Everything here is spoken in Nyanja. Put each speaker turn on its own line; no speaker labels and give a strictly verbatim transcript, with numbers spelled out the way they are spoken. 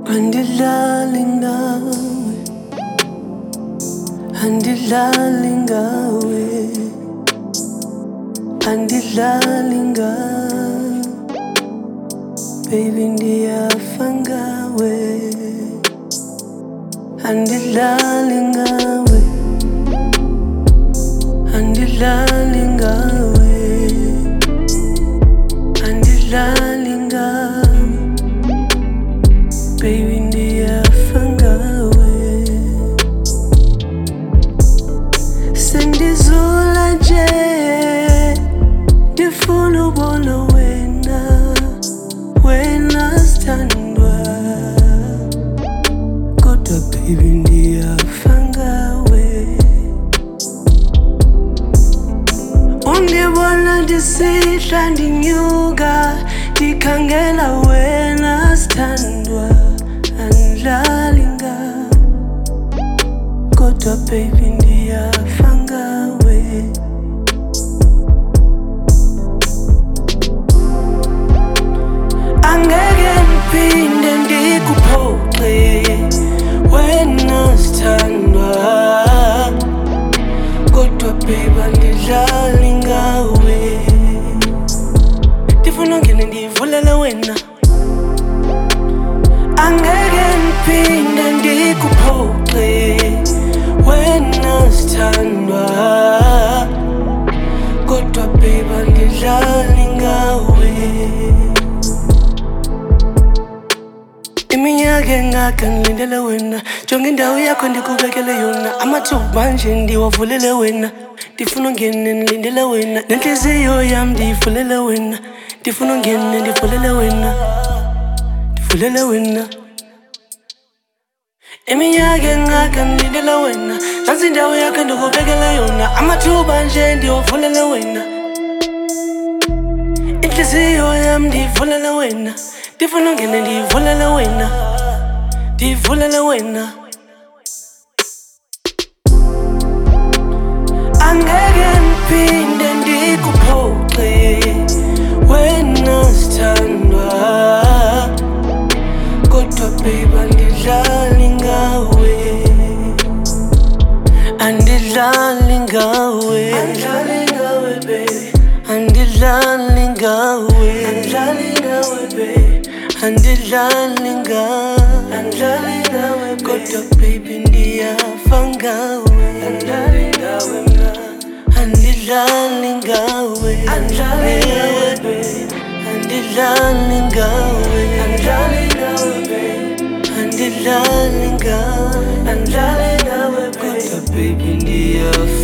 Andilali ngawe, andilali ngawe, andilali ngawe, baby ndiyafa ngawe. Andilali ngawe, andilali ngawe, andilali ngawe, baby ndiyafa ngawe. Sendizula nje ndifuna ubona wena, wena sithandwa, kodwa baby ndiyafa ngawe. Ungibona ndisihla ndinyuka ndikhangela wena sithandwa, andilali ngawe, kodwa baby ndiyafa ngawe. Angeke ngiphinde ndikuphoxe wena sithandwa, kodwa baby andidlali ngawe. Ndifuna ungene ndivulele wena. Angeke ngiphinde ndikuphoxe wena sithandwa, kodwa baby andidlali ngawe. Iminyaka engaka ngilindele wena, jonga indawo yakho ndikubekele yona. Amathuba nje ndiwavulele wena, ndifuna ungene ndilindele wena. Nenhliziyo yami ndiyivulele wena, ndifuna ungene ndivulele wena, ndivulele wena. Iminyaka engaka ngilindele wena, zansi indawo yakho ndikubekele yona. Amathuba nje ndiwavulele wena, inhliziyo yami ndiyivulele wena, ndifuna ungene ndivulele wena, ndivulele wena. Angeke ngiphinde ndikuphoxe wena sithandwa, kodwa baby andidlali ngawe, andidlali ngawe, andidlali ngawe baby, andidlali ngawe, andidlali ngawe baby, andidlali ngawe, andidlali ngawe, kodwa baby ndiyafa ngawe. Andidlali ngawe mna, andidlali ngawe, andidlali ngawe baby, andidlali ngawe, andidlali ngawe baby, andidlali ngawe, andidlali ngawe, kodwa baby ndiyafa.